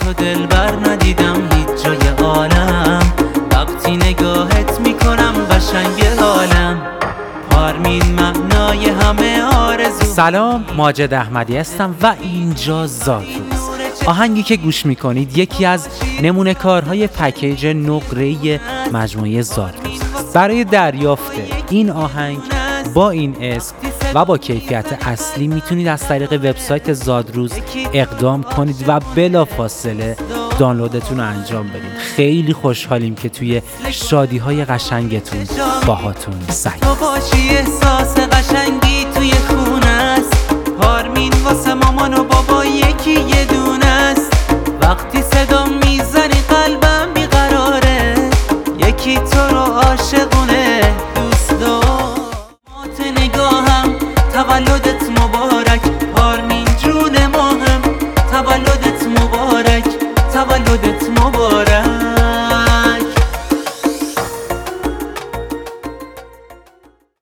تو دلبر ندیدم هیچ جای عالم، وقتی نگاهت میکنم قشنگ حالم، پارمین معنای همه آرزو. سلام، ماجد احمدی هستم و اینجا زادروز. آهنگی که گوش میکنید یکی از نمونه کارهای پکیج نقره‌ای مجموعه زادروز. برای دریافت این آهنگ با این اسم و با کیفیت اصلی میتونید از طریق وبسایت زادروز اقدام کنید و بلافاصله دانلودتون رو انجام بدید. خیلی خوشحالیم که توی شادی‌های قشنگتون باهاتون سعی. تو باشی احساس قشنگی توی خونه است، پارمین واسه مامان و بابا یکی یه دونه است.